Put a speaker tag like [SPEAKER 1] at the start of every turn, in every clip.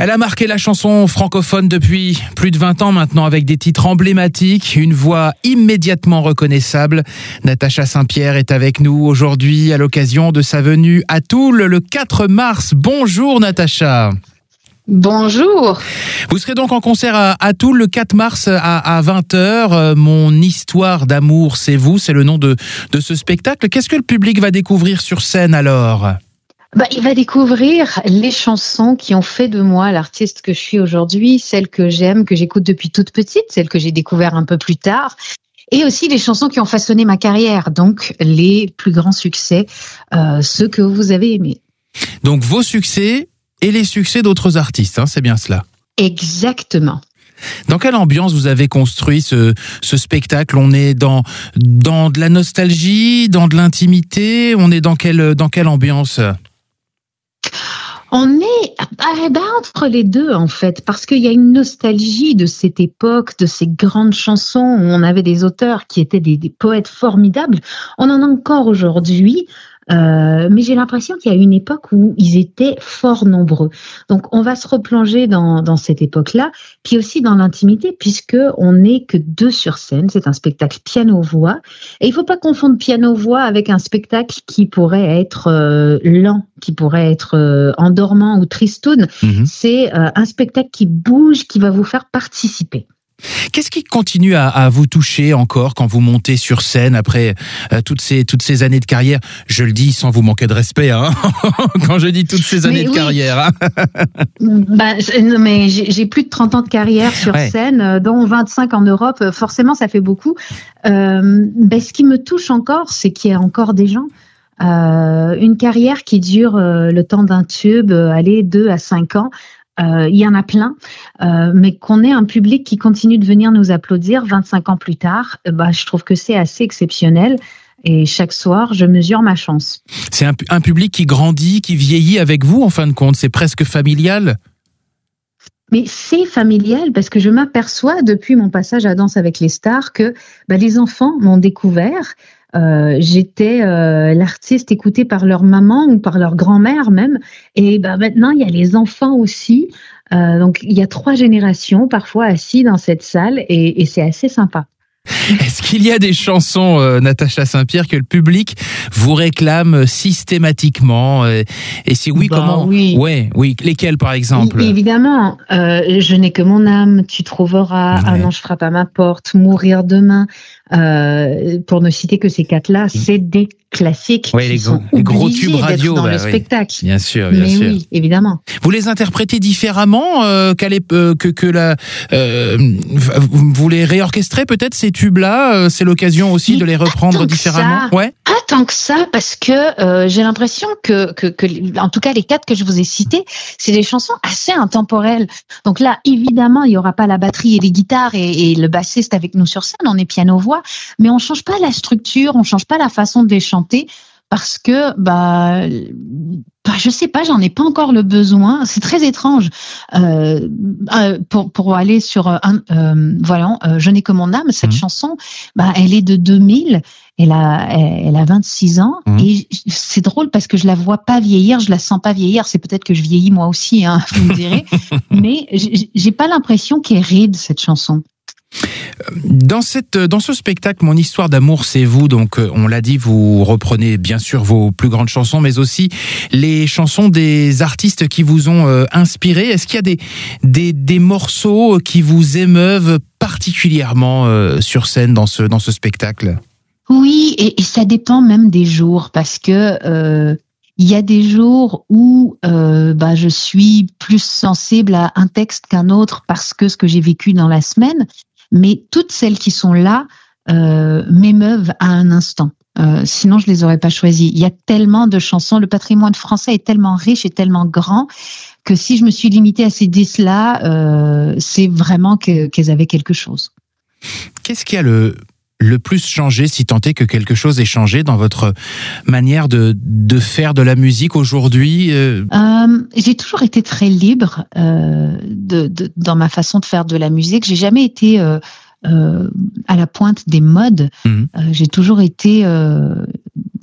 [SPEAKER 1] Elle a marqué la chanson francophone depuis plus de 20 ans maintenant avec des titres emblématiques, une voix immédiatement reconnaissable. Natacha Saint-Pierre est avec nous aujourd'hui à l'occasion de sa venue à Toul le 4 mars. Bonjour Natacha.
[SPEAKER 2] Bonjour.
[SPEAKER 1] Vous serez donc en concert à Toul le 4 mars à 20h. Mon histoire d'amour, c'est vous, c'est le nom de ce spectacle. Qu'est-ce que le public va découvrir sur scène alors ?
[SPEAKER 2] Il va découvrir les chansons qui ont fait de moi l'artiste que je suis aujourd'hui, celles que j'aime, que j'écoute depuis toute petite, celles que j'ai découvert un peu plus tard, et aussi les chansons qui ont façonné ma carrière, donc les plus grands succès, ceux que vous avez aimés.
[SPEAKER 1] Donc vos succès et les succès d'autres artistes, c'est bien cela ?
[SPEAKER 2] Exactement.
[SPEAKER 1] Dans quelle ambiance vous avez construit ce spectacle ? On est dans de la nostalgie, dans de l'intimité, on est dans quelle ambiance ?
[SPEAKER 2] On est entre les deux en fait, parce qu'il y a une nostalgie de cette époque, de ces grandes chansons où on avait des auteurs qui étaient des poètes formidables. On en a encore aujourd'hui. Mais j'ai l'impression qu'il y a une époque où ils étaient fort nombreux. Donc, on va se replonger dans cette époque-là, puis aussi dans l'intimité, puisque on n'est que deux sur scène. C'est un spectacle piano-voix. Et il faut pas confondre piano-voix avec un spectacle qui pourrait être lent, qui pourrait être endormant ou tristoun. C'est un spectacle qui bouge, qui va vous faire participer.
[SPEAKER 1] Qu'est-ce qui continue à vous toucher encore quand vous montez sur scène après toutes ces années de carrière ? Je le dis sans vous manquer de respect, quand je dis toutes ces années de carrière.
[SPEAKER 2] Mais j'ai plus de 30 ans de carrière sur scène, dont 25 en Europe. Forcément, ça fait beaucoup. Ce qui me touche encore, c'est qu'il y a encore des gens. Une carrière qui dure le temps d'un tube, 2 à 5 ans. Il y en a plein, mais qu'on ait un public qui continue de venir nous applaudir 25 ans plus tard, je trouve que c'est assez exceptionnel. Et chaque soir, je mesure ma chance.
[SPEAKER 1] C'est un public qui grandit, qui vieillit avec vous, en fin de compte. C'est presque familial.
[SPEAKER 2] Mais c'est familial parce que je m'aperçois depuis mon passage à Danse avec les stars que les enfants m'ont découvert. J'étais l'artiste écouté par leur maman ou par leur grand-mère même, et maintenant il y a les enfants aussi, donc il y a 3 générations parfois assis dans cette salle et c'est assez sympa.
[SPEAKER 1] Est-ce qu'il y a des chansons, Natacha Saint-Pierre, que le public vous réclame systématiquement ? Et si oui, comment ?
[SPEAKER 2] Oui.
[SPEAKER 1] Oui. Lesquelles, par exemple ?
[SPEAKER 2] Évidemment, Je n'ai que mon âme, Tu trouveras, Un ange frappe à ma porte, Mourir demain. Pour ne citer que ces 4-là, c'est des classiques qui sont
[SPEAKER 1] les gros tubes radio
[SPEAKER 2] dans le spectacle.
[SPEAKER 1] Bien sûr.
[SPEAKER 2] Oui, évidemment.
[SPEAKER 1] Vous les interprétez différemment vous les réorchestrez peut-être ces tubes-là, c'est l'occasion aussi de les reprendre différemment.
[SPEAKER 2] Pas tant que ça, parce que j'ai l'impression que en tout cas les 4 que je vous ai cités, c'est des chansons assez intemporelles. Donc là, évidemment, il y aura pas la batterie et les guitares et le bassiste avec nous sur scène, on est piano-voix, mais on change pas la structure, on change pas la façon de les chanter parce que je sais pas, j'en ai pas encore le besoin. C'est très étrange. Pour aller sur Je n'ai que mon âme, cette chanson, elle est de 2000. Elle a 26 ans et c'est drôle parce que je la vois pas vieillir, je la sens pas vieillir. C'est peut-être que je vieillis moi aussi, vous me direz. Mais j'ai pas l'impression qu'elle est ride cette chanson.
[SPEAKER 1] Dans ce spectacle, Mon histoire d'amour, c'est vous. Donc, on l'a dit, vous reprenez bien sûr vos plus grandes chansons, mais aussi les chansons des artistes qui vous ont inspiré. Est-ce qu'il y a des morceaux qui vous émeuvent particulièrement sur scène dans ce spectacle ?
[SPEAKER 2] Oui, et ça dépend même des jours, parce que il y a des jours où je suis plus sensible à un texte qu'un autre parce que ce que j'ai vécu dans la semaine. Mais toutes celles qui sont là m'émeuvent à un instant. Sinon, je les aurais pas choisies. Il y a tellement de chansons. Le patrimoine français est tellement riche et tellement grand que si je me suis limitée à ces 10-là, c'est vraiment qu'elles avaient quelque chose.
[SPEAKER 1] Qu'est-ce qui a le plus changé, si tant est que quelque chose ait changé dans votre manière de faire de la musique aujourd'hui ?
[SPEAKER 2] J'ai toujours été très libre dans ma façon de faire de la musique. J'ai jamais été à la pointe des modes. J'ai toujours été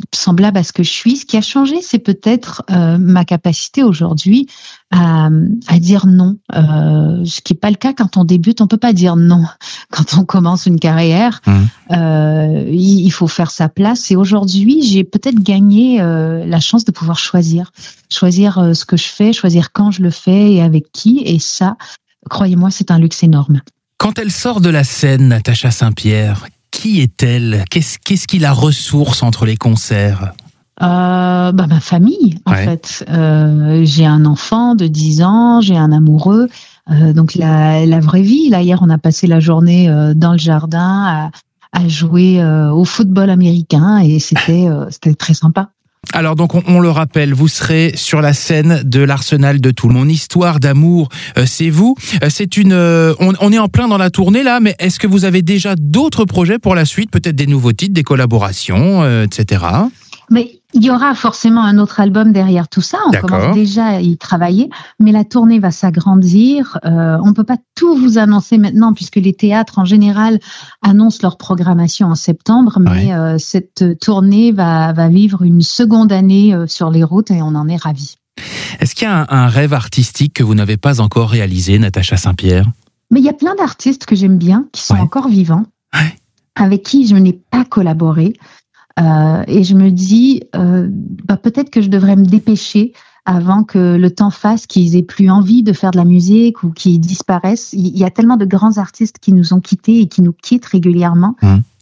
[SPEAKER 2] semblable à ce que je suis. Ce qui a changé, c'est peut-être ma capacité aujourd'hui à dire non. Ce qui n'est pas le cas quand on débute. On peut pas dire non quand on commence une carrière. Il faut faire sa place. Et aujourd'hui, j'ai peut-être gagné la chance de pouvoir choisir ce que je fais, choisir quand je le fais et avec qui. Et ça, croyez-moi, c'est un luxe énorme.
[SPEAKER 1] Quand elle sort de la scène, Natacha Saint-Pierre, qui est-elle ? Qu'est-ce qui la ressource entre les concerts ?
[SPEAKER 2] Ma famille, en fait. J'ai un enfant de 10 ans, j'ai un amoureux. Donc la vraie vie. Là, hier, on a passé la journée dans le jardin à jouer au football américain et c'était très sympa.
[SPEAKER 1] Alors donc on le rappelle, vous serez sur la scène de l'Arsenal de Toul. Mon histoire d'amour, c'est vous. C'est on est en plein dans la tournée là, mais est-ce que vous avez déjà d'autres projets pour la suite, peut-être des nouveaux titres, des collaborations, etc.
[SPEAKER 2] Mais il y aura forcément un autre album derrière tout ça. On commence déjà à y travailler, mais la tournée va s'agrandir. On peut pas tout vous annoncer maintenant puisque les théâtres en général annoncent leur programmation en septembre, mais cette tournée va vivre une seconde année sur les routes et on en est ravis.
[SPEAKER 1] Est-ce qu'il y a un rêve artistique que vous n'avez pas encore réalisé, Natacha Saint-Pierre ?
[SPEAKER 2] Mais il y a plein d'artistes que j'aime bien, qui sont encore vivants, avec qui je n'ai pas collaboré. Et je me dis, peut-être que je devrais me dépêcher avant que le temps fasse qu'ils aient plus envie de faire de la musique ou qu'ils disparaissent. Il y a tellement de grands artistes qui nous ont quittés et qui nous quittent régulièrement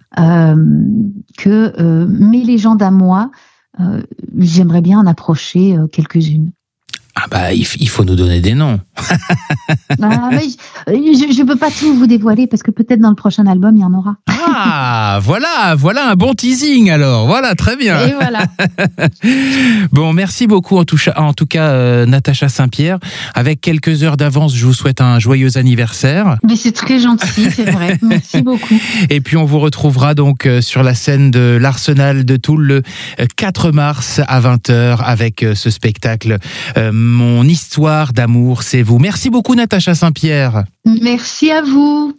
[SPEAKER 2] que mes légendes à moi, j'aimerais bien en approcher quelques-unes.
[SPEAKER 1] Ah bah, il faut nous donner des noms.
[SPEAKER 2] Je peux pas tout vous dévoiler parce que peut-être dans le prochain album, il y en aura.
[SPEAKER 1] Ah, voilà un bon teasing alors. Voilà, très bien.
[SPEAKER 2] Et voilà.
[SPEAKER 1] Bon, merci beaucoup en tout cas, Natacha Saint-Pierre. Avec quelques heures d'avance, je vous souhaite un joyeux anniversaire.
[SPEAKER 2] Mais c'est très gentil, c'est vrai. Merci beaucoup.
[SPEAKER 1] Et puis on vous retrouvera donc sur la scène de l'Arsenal de Toul le 4 mars à 20h avec ce spectacle Mon histoire d'amour, c'est vous. Merci beaucoup Natacha Saint-Pierre.
[SPEAKER 2] Merci à vous.